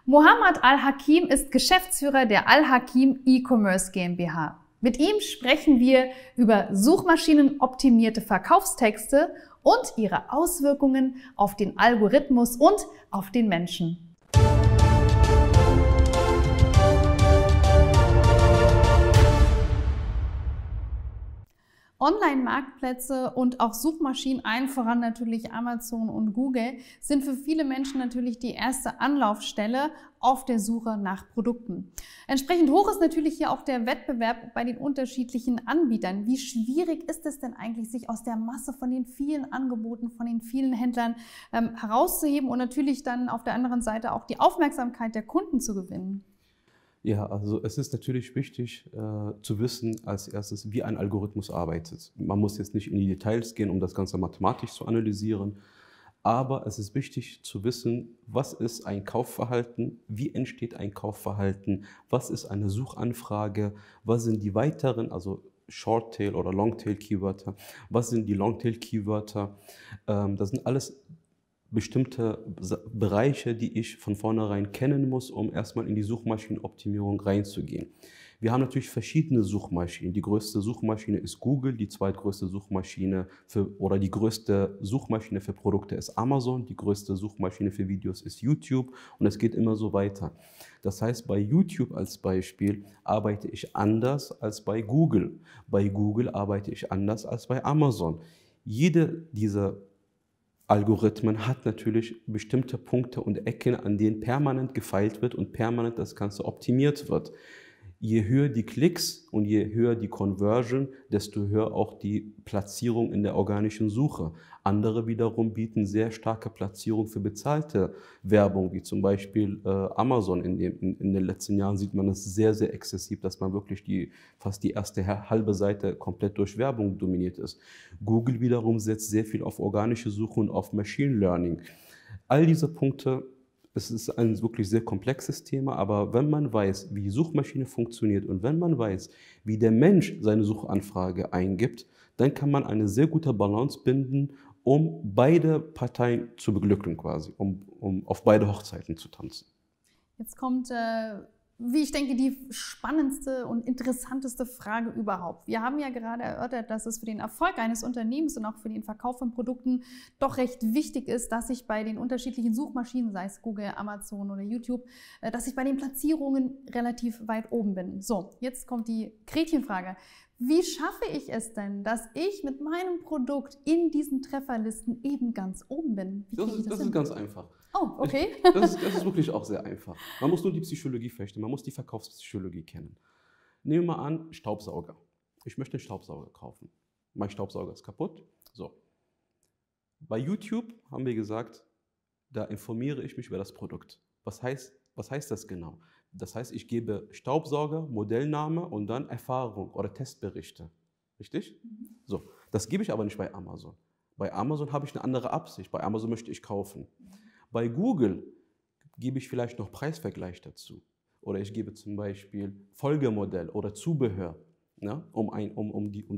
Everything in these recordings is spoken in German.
Mohammed Al-Hakim ist Geschäftsführer der Al-Hakim E-Commerce GmbH. Mit ihm sprechen wir über suchmaschinenoptimierte Verkaufstexte und ihre Auswirkungen auf den Algorithmus und auf den Menschen. Online-Marktplätze und auch Suchmaschinen, allen voran natürlich Amazon und Google, sind für viele Menschen natürlich die erste Anlaufstelle auf der Suche nach Produkten. Entsprechend hoch ist natürlich hier auch der Wettbewerb bei den unterschiedlichen Anbietern. Wie schwierig ist es denn eigentlich, sich aus der Masse von den vielen Angeboten, von den vielen Händlern herauszuheben und natürlich dann auf der anderen Seite auch die Aufmerksamkeit der Kunden zu gewinnen? Ja, also es ist natürlich wichtig zu wissen als erstes, wie ein Algorithmus arbeitet. Man muss jetzt nicht in die Details gehen, um das Ganze mathematisch zu analysieren, aber es ist wichtig zu wissen, was ist ein Kaufverhalten, wie entsteht ein Kaufverhalten, was ist eine Suchanfrage, was sind die weiteren, also Short-Tail oder Long-Tail-Keywörter, was sind die Long-Tail-Keywörter, das sind alles bestimmte Bereiche, die ich von vornherein kennen muss, um erstmal in die Suchmaschinenoptimierung reinzugehen. Wir haben natürlich verschiedene Suchmaschinen. Die größte Suchmaschine ist Google, die zweitgrößte Suchmaschine die größte Suchmaschine für Produkte ist Amazon, die größte Suchmaschine für Videos ist YouTube und es geht immer so weiter. Das heißt, bei YouTube als Beispiel arbeite ich anders als bei Google. Bei Google arbeite ich anders als bei Amazon. Jede dieser Algorithmen hat natürlich bestimmte Punkte und Ecken, an denen permanent gefeilt wird und permanent das Ganze optimiert wird. Je höher die Klicks und je höher die Conversion, desto höher auch die Platzierung in der organischen Suche. Andere wiederum bieten sehr starke Platzierung für bezahlte Werbung, wie zum Beispiel Amazon. In den letzten Jahren sieht man es sehr, sehr exzessiv, dass man wirklich fast die erste halbe Seite komplett durch Werbung dominiert ist. Google wiederum setzt sehr viel auf organische Suche und auf Machine Learning. All diese Punkte. Es ist ein wirklich sehr komplexes Thema, aber wenn man weiß, wie die Suchmaschine funktioniert und wenn man weiß, wie der Mensch seine Suchanfrage eingibt, dann kann man eine sehr gute Balance binden, um beide Parteien zu beglücken quasi, um auf beide Hochzeiten zu tanzen. Jetzt kommt, wie ich denke, die spannendste und interessanteste Frage überhaupt. Wir haben ja gerade erörtert, dass es für den Erfolg eines Unternehmens und auch für den Verkauf von Produkten doch recht wichtig ist, dass ich bei den unterschiedlichen Suchmaschinen, sei es Google, Amazon oder YouTube, dass ich bei den Platzierungen relativ weit oben bin. So, jetzt kommt die Gretchenfrage. Wie schaffe ich es denn, dass ich mit meinem Produkt in diesen Trefferlisten eben ganz oben bin? Das ist ganz einfach. Oh, okay. Das ist wirklich auch sehr einfach. Man muss nur die Psychologie verstehen, man muss die Verkaufspsychologie kennen. Nehmen wir mal an, Staubsauger. Ich möchte einen Staubsauger kaufen. Mein Staubsauger ist kaputt. So. Bei YouTube haben wir gesagt, da informiere ich mich über das Produkt. Was heißt das genau? Das heißt, ich gebe Staubsauger, Modellname und dann Erfahrung oder Testberichte. Richtig? So, das gebe ich aber nicht bei Amazon. Bei Amazon habe ich eine andere Absicht. Bei Amazon möchte ich kaufen. Bei Google gebe ich vielleicht noch Preisvergleich dazu. Oder ich gebe zum Beispiel Folgemodell oder Zubehör, ne, um die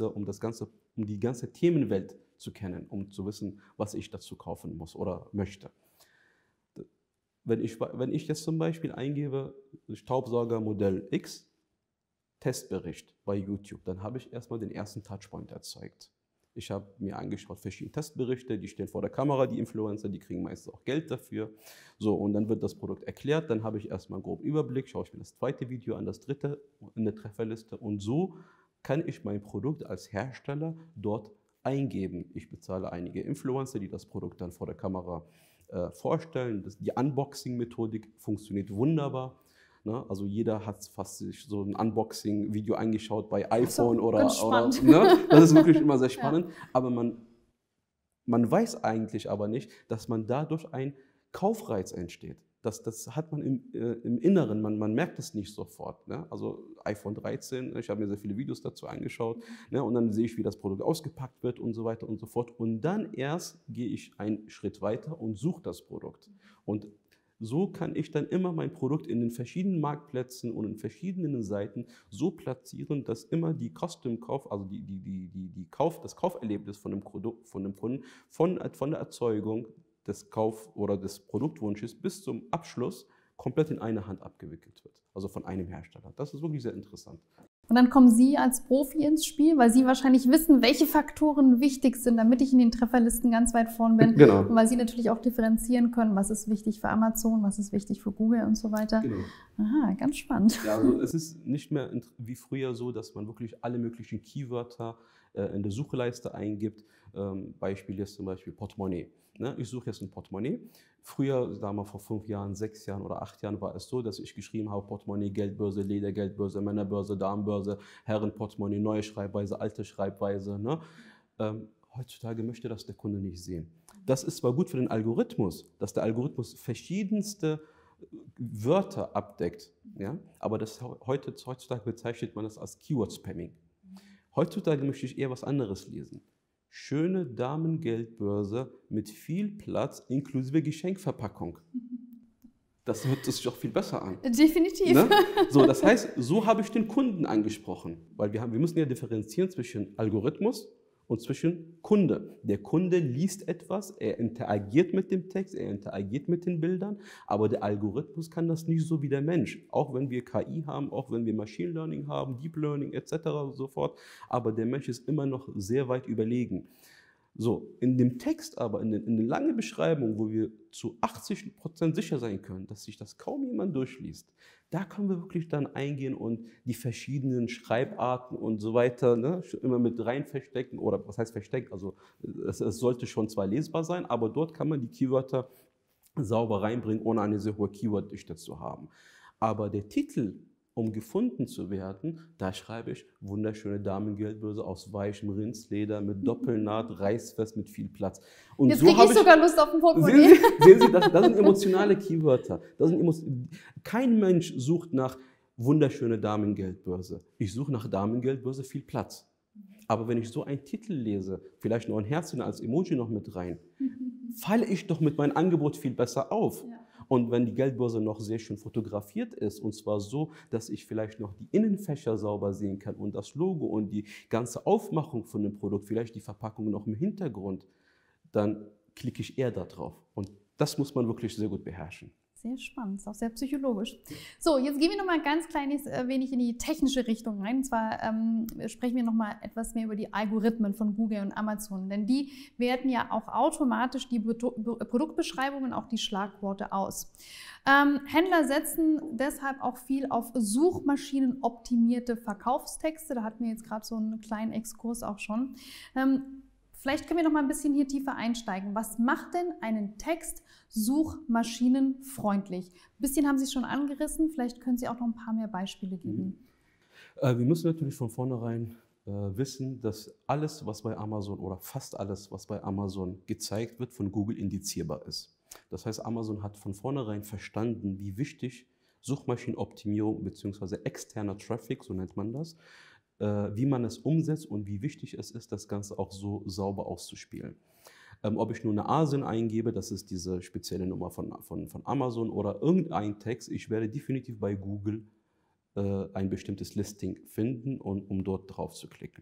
ganze Themenwelt zu kennen, um zu wissen, was ich dazu kaufen muss oder möchte. Wenn ich jetzt zum Beispiel eingebe, Staubsauger Modell X, Testbericht bei YouTube, dann habe ich erstmal den ersten Touchpoint erzeugt. Ich habe mir angeschaut, verschiedene Testberichte, die stehen vor der Kamera, die Influencer, die kriegen meistens auch Geld dafür. So, und dann wird das Produkt erklärt, dann habe ich erstmal einen groben Überblick, schaue ich mir das zweite Video an, das dritte in der Trefferliste und so kann ich mein Produkt als Hersteller dort eingeben. Ich bezahle einige Influencer, die das Produkt dann vor der Kamera vorstellen. Die Unboxing-Methodik funktioniert wunderbar. Ne? Also jeder hat fast sich so ein Unboxing-Video angeschaut bei iPhone oder ne? Das ist wirklich immer sehr spannend. Ja. Aber man weiß eigentlich aber nicht, dass man dadurch ein Kaufreiz entsteht. Das hat man im Inneren, man merkt es nicht sofort. Ne? Also iPhone 13, ich habe mir sehr viele Videos dazu angeschaut, ne? Und dann sehe ich, wie das Produkt ausgepackt wird und so weiter und so fort. Und dann erst gehe ich einen Schritt weiter und suche das Produkt. Und so kann ich dann immer mein Produkt in den verschiedenen Marktplätzen und in verschiedenen Seiten so platzieren, dass immer die Custom-Kauf, also das Kauferlebnis von dem Kunden, von der Erzeugung des des Produktwunsches bis zum Abschluss komplett in eine Hand abgewickelt wird, also von einem Hersteller. Das ist wirklich sehr interessant. Und dann kommen Sie als Profi ins Spiel, weil Sie wahrscheinlich wissen, welche Faktoren wichtig sind, damit ich in den Trefferlisten ganz weit vorn bin. Genau. Und weil Sie natürlich auch differenzieren können, was ist wichtig für Amazon, was ist wichtig für Google und so weiter. Genau. Aha, ganz spannend. Ja, also es ist nicht mehr wie früher so, dass man wirklich alle möglichen Keywörter in der Suchleiste eingibt. Beispiel ist zum Beispiel Portemonnaie. Ne? Ich suche jetzt ein Portemonnaie. Früher, sagen wir vor 5 Jahren, 6 Jahren oder 8 Jahren, war es so, dass ich geschrieben habe, Portemonnaie, Geldbörse, Ledergeldbörse, Männerbörse, Damenbörse, Herrenportemonnaie, neue Schreibweise, alte Schreibweise. Ne? Heutzutage möchte das der Kunde nicht sehen. Das ist zwar gut für den Algorithmus, dass der Algorithmus verschiedenste Wörter abdeckt, ja? Aber heutzutage bezeichnet man das als Keyword-Spamming. Heutzutage möchte ich eher was anderes lesen. Schöne Damengeldbörse mit viel Platz inklusive Geschenkverpackung. Das hört sich doch viel besser an. Definitiv. Ne? So, das heißt, so habe ich den Kunden angesprochen, weil wir müssen ja differenzieren zwischen Algorithmus und zwischen Kunde. Der Kunde liest etwas, er interagiert mit dem Text, er interagiert mit den Bildern, aber der Algorithmus kann das nicht so wie der Mensch. Auch wenn wir KI haben, auch wenn wir Machine Learning haben, Deep Learning etc. und so fort, aber der Mensch ist immer noch sehr weit überlegen. So, in dem Text aber, in der langen Beschreibung, wo wir zu 80% sicher sein können, dass sich das kaum jemand durchliest, da können wir wirklich dann eingehen und die verschiedenen Schreibarten und so weiter, ne, immer mit rein verstecken, oder was heißt verstecken, also es sollte schon zwar lesbar sein, aber dort kann man die Keywörter sauber reinbringen, ohne eine sehr hohe Keyworddichte zu haben. Aber der Titel, um gefunden zu werden, da schreibe ich wunderschöne Damengeldbörse aus weichem Rindsleder mit Doppelnaht, reißfest, mit viel Platz. Und jetzt so kriege ich sogar Lust auf ein Portemonnaie. Sehen Sie, das sind emotionale Keywörter. Kein Mensch sucht nach wunderschöne Damengeldbörse. Ich suche nach Damengeldbörse, viel Platz. Aber wenn ich so einen Titel lese, vielleicht noch ein Herzchen als Emoji noch mit rein, falle ich doch mit meinem Angebot viel besser auf. Ja. Und wenn die Geldbörse noch sehr schön fotografiert ist, und zwar so, dass ich vielleicht noch die Innenfächer sauber sehen kann und das Logo und die ganze Aufmachung von dem Produkt, vielleicht die Verpackung noch im Hintergrund, dann klicke ich eher da drauf. Und das muss man wirklich sehr gut beherrschen. Sehr spannend, ist auch sehr psychologisch. So, jetzt gehen wir noch mal ein ganz kleines wenig in die technische Richtung rein. Und zwar sprechen wir noch mal etwas mehr über die Algorithmen von Google und Amazon. Denn die werten ja auch automatisch die Produktbeschreibungen, auch die Schlagworte aus. Händler setzen deshalb auch viel auf suchmaschinenoptimierte Verkaufstexte. Da hatten wir jetzt gerade so einen kleinen Exkurs auch schon. Vielleicht können wir noch mal ein bisschen hier tiefer einsteigen. Was macht denn einen Text suchmaschinenfreundlich? Ein bisschen haben Sie es schon angerissen, vielleicht können Sie auch noch ein paar mehr Beispiele geben. Wir müssen natürlich von vornherein wissen, dass alles, was bei Amazon oder fast alles, was bei Amazon gezeigt wird, von Google indizierbar ist. Das heißt, Amazon hat von vornherein verstanden, wie wichtig Suchmaschinenoptimierung bzw. externer Traffic, so nennt man das, wie man es umsetzt und wie wichtig es ist, das Ganze auch so sauber auszuspielen. Ob ich nur eine ASIN eingebe, das ist diese spezielle Nummer von Amazon, oder irgendein Text, ich werde definitiv bei Google ein bestimmtes Listing finden, um dort drauf zu klicken.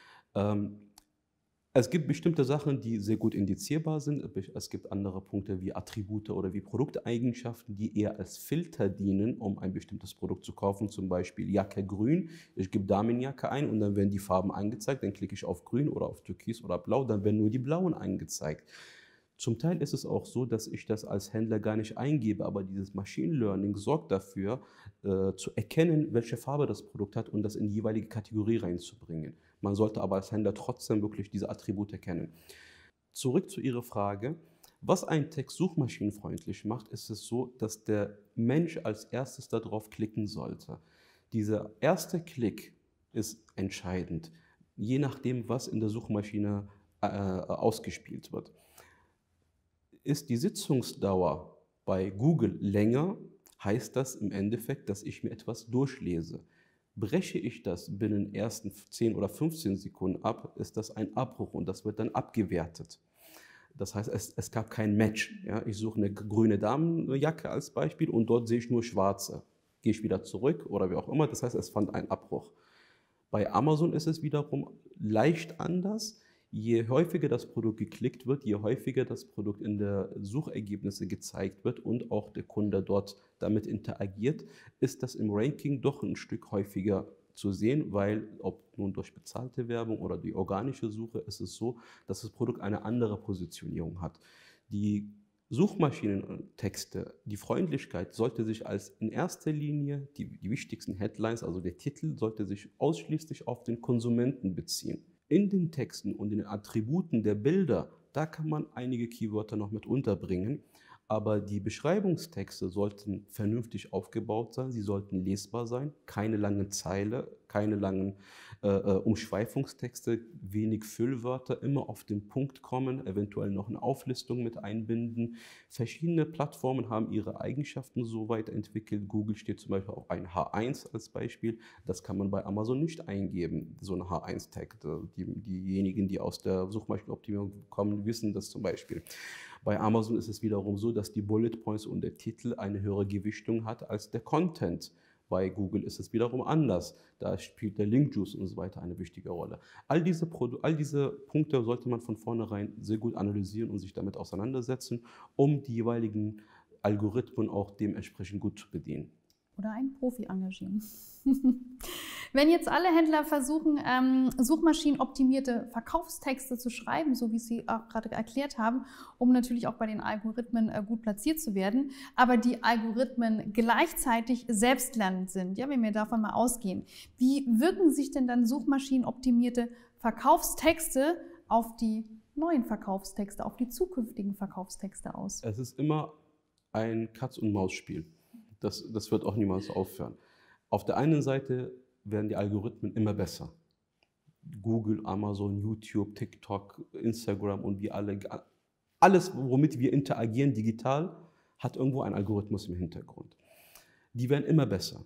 Es gibt bestimmte Sachen, die sehr gut indizierbar sind. Es gibt andere Punkte wie Attribute oder wie Produkteigenschaften, die eher als Filter dienen, um ein bestimmtes Produkt zu kaufen. Zum Beispiel Jacke grün. Ich gebe Damenjacke ein und dann werden die Farben angezeigt. Dann klicke ich auf grün oder auf türkis oder blau. Dann werden nur die blauen angezeigt. Zum Teil ist es auch so, dass ich das als Händler gar nicht eingebe, aber dieses Machine Learning sorgt dafür, zu erkennen, welche Farbe das Produkt hat und das in die jeweilige Kategorie reinzubringen. Man sollte aber als Händler trotzdem wirklich diese Attribute kennen. Zurück zu Ihrer Frage. Was einen Text suchmaschinenfreundlich macht, ist es so, dass der Mensch als erstes darauf klicken sollte. Dieser erste Klick ist entscheidend, je nachdem, was in der Suchmaschine ausgespielt wird. Ist die Sitzungsdauer bei Google länger, heißt das im Endeffekt, dass ich mir etwas durchlese. Breche ich das binnen den ersten 10 oder 15 Sekunden ab, ist das ein Abbruch und das wird dann abgewertet. Das heißt, es gab kein Match. Ja? Ich suche eine grüne Damenjacke als Beispiel und dort sehe ich nur schwarze. Gehe ich wieder zurück oder wie auch immer, das heißt, es fand einen Abbruch. Bei Amazon ist es wiederum leicht anders. Je häufiger das Produkt geklickt wird, je häufiger das Produkt in der Suchergebnisse gezeigt wird und auch der Kunde dort damit interagiert, ist das im Ranking doch ein Stück häufiger zu sehen, weil ob nun durch bezahlte Werbung oder die organische Suche, ist es so, dass das Produkt eine andere Positionierung hat. Die Suchmaschinentexte, die Freundlichkeit sollte sich als in erster Linie, die wichtigsten Headlines, also der Titel, sollte sich ausschließlich auf den Konsumenten beziehen. In den Texten und den Attributen der Bilder, da kann man einige Keywörter noch mit unterbringen, aber die Beschreibungstexte sollten vernünftig aufgebaut sein, sie sollten lesbar sein, keine langen Zeile, keine langen Umschweifungstexte, wenig Füllwörter, immer auf den Punkt kommen, eventuell noch eine Auflistung mit einbinden. Verschiedene Plattformen haben ihre Eigenschaften so weit entwickelt. Google steht zum Beispiel auf ein H1 als Beispiel. Das kann man bei Amazon nicht eingeben, so ein H1-Tag. Diejenigen, die aus der Suchmaschinenoptimierung kommen, wissen das zum Beispiel. Bei Amazon ist es wiederum so, dass die Bullet Points und der Titel eine höhere Gewichtung hat als der Content. Bei Google ist es wiederum anders. Da spielt der Link-Juice und so weiter eine wichtige Rolle. All diese Punkte sollte man von vornherein sehr gut analysieren und sich damit auseinandersetzen, um die jeweiligen Algorithmen auch dementsprechend gut zu bedienen. Oder einen Profi engagieren. Wenn jetzt alle Händler versuchen, suchmaschinenoptimierte Verkaufstexte zu schreiben, so wie Sie auch gerade erklärt haben, um natürlich auch bei den Algorithmen gut platziert zu werden, aber die Algorithmen gleichzeitig selbstlernend sind, ja, wenn wir davon mal ausgehen, wie wirken sich denn dann suchmaschinenoptimierte Verkaufstexte auf die neuen Verkaufstexte, auf die zukünftigen Verkaufstexte aus? Es ist immer ein Katz-und-Maus-Spiel. Das wird auch niemals aufhören. Auf der einen Seite werden die Algorithmen immer besser. Google, Amazon, YouTube, TikTok, Instagram und wir alle, alles, womit wir interagieren digital, hat irgendwo einen Algorithmus im Hintergrund. Die werden immer besser.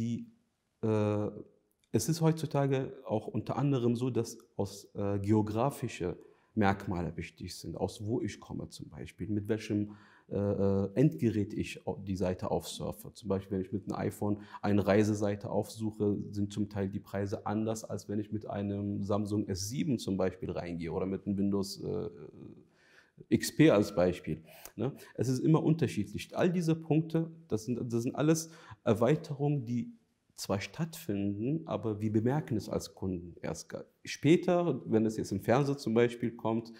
Es ist heutzutage auch unter anderem so, dass geografische Merkmale wichtig sind, aus wo ich komme zum Beispiel, mit welchem Endgerät ich die Seite aufsurfe. Zum Beispiel, wenn ich mit einem iPhone eine Reiseseite aufsuche, sind zum Teil die Preise anders, als wenn ich mit einem Samsung S7 zum Beispiel reingehe oder mit einem Windows XP als Beispiel. Ne? Es ist immer unterschiedlich. All diese Punkte, das sind alles Erweiterungen, die zwar stattfinden, aber wir bemerken es als Kunden erst später, wenn es jetzt im Fernsehen zum Beispiel kommt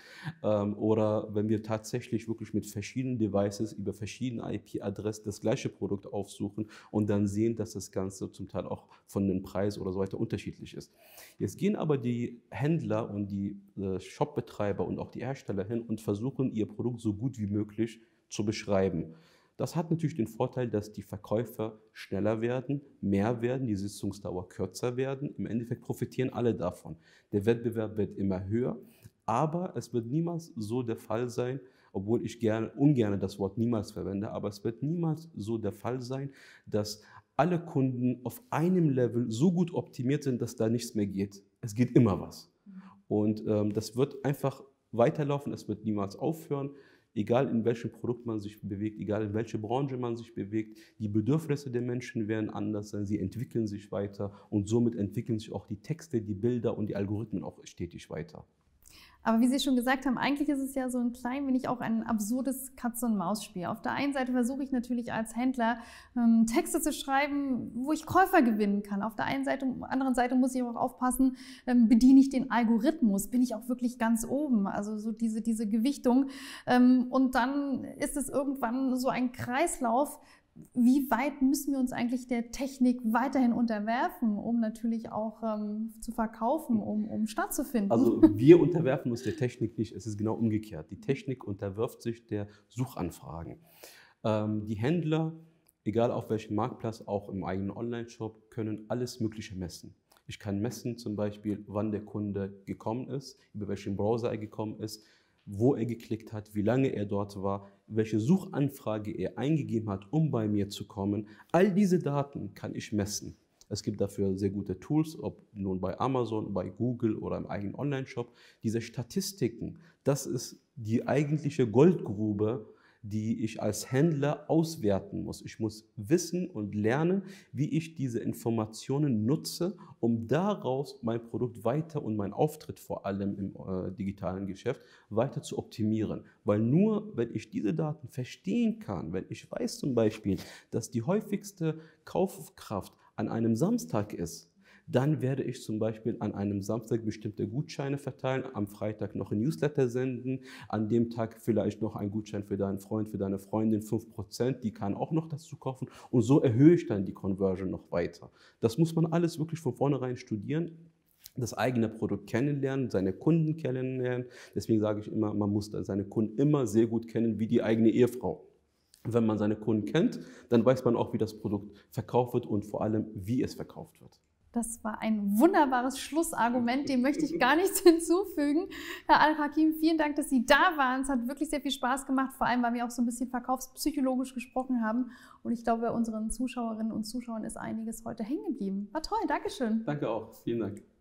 oder wenn wir tatsächlich wirklich mit verschiedenen Devices über verschiedene IP-Adressen das gleiche Produkt aufsuchen und dann sehen, dass das Ganze zum Teil auch von den Preisen oder so weiter unterschiedlich ist. Jetzt gehen aber die Händler und die Shopbetreiber und auch die Hersteller hin und versuchen, ihr Produkt so gut wie möglich zu beschreiben. Das hat natürlich den Vorteil, dass die Verkäufer schneller werden, mehr werden, die Sitzungsdauer kürzer werden. Im Endeffekt profitieren alle davon. Der Wettbewerb wird immer höher, aber es wird niemals so der Fall sein, obwohl ich ungern das Wort niemals verwende, aber es wird niemals so der Fall sein, dass alle Kunden auf einem Level so gut optimiert sind, dass da nichts mehr geht. Es geht immer was. Und das wird einfach weiterlaufen, es wird niemals aufhören. Egal in welchem Produkt man sich bewegt, egal in welche Branche man sich bewegt, die Bedürfnisse der Menschen werden anders sein, sie entwickeln sich weiter und somit entwickeln sich auch die Texte, die Bilder und die Algorithmen auch stetig weiter. Aber wie Sie schon gesagt haben, eigentlich ist es ja so ein klein wenig auch ein absurdes Katz-und-Maus-Spiel. Auf der einen Seite versuche ich natürlich als Händler Texte zu schreiben, wo ich Käufer gewinnen kann. Auf der anderen Seite muss ich auch aufpassen, bediene ich den Algorithmus, bin ich auch wirklich ganz oben, also so diese Gewichtung. Und dann ist es irgendwann so ein Kreislauf. Wie weit müssen wir uns eigentlich der Technik weiterhin unterwerfen, um natürlich auch zu verkaufen, um stattzufinden? Also wir unterwerfen uns der Technik nicht, es ist genau umgekehrt. Die Technik unterwirft sich der Suchanfragen. Die Händler, egal auf welchem Marktplatz, auch im eigenen Online-Shop, können alles Mögliche messen. Ich kann messen zum Beispiel, wann der Kunde gekommen ist, über welchen Browser er gekommen ist, wo er geklickt hat, wie lange er dort war, welche Suchanfrage er eingegeben hat, um bei mir zu kommen. All diese Daten kann ich messen. Es gibt dafür sehr gute Tools, ob nun bei Amazon, bei Google oder im eigenen Online-Shop. Diese Statistiken, das ist die eigentliche Goldgrube, die ich als Händler auswerten muss. Ich muss wissen und lernen, wie ich diese Informationen nutze, um daraus mein Produkt weiter und meinen Auftritt vor allem im digitalen Geschäft weiter zu optimieren. Weil nur, wenn ich diese Daten verstehen kann, wenn ich weiß zum Beispiel, dass die häufigste Kaufkraft an einem Samstag ist, dann werde ich zum Beispiel an einem Samstag bestimmte Gutscheine verteilen, am Freitag noch ein Newsletter senden, an dem Tag vielleicht noch einen Gutschein für deinen Freund, für deine Freundin, 5%, die kann auch noch dazu kaufen und so erhöhe ich dann die Conversion noch weiter. Das muss man alles wirklich von vornherein studieren, das eigene Produkt kennenlernen, seine Kunden kennenlernen. Deswegen sage ich immer, man muss seine Kunden immer sehr gut kennen wie die eigene Ehefrau. Wenn man seine Kunden kennt, dann weiß man auch, wie das Produkt verkauft wird und vor allem, wie es verkauft wird. Das war ein wunderbares Schlussargument, dem möchte ich gar nichts hinzufügen. Herr Al-Hakim, vielen Dank, dass Sie da waren. Es hat wirklich sehr viel Spaß gemacht, vor allem, weil wir auch so ein bisschen verkaufspsychologisch gesprochen haben. Und ich glaube, bei unseren Zuschauerinnen und Zuschauern ist einiges heute hängen geblieben. War toll, Dankeschön. Danke auch, vielen Dank.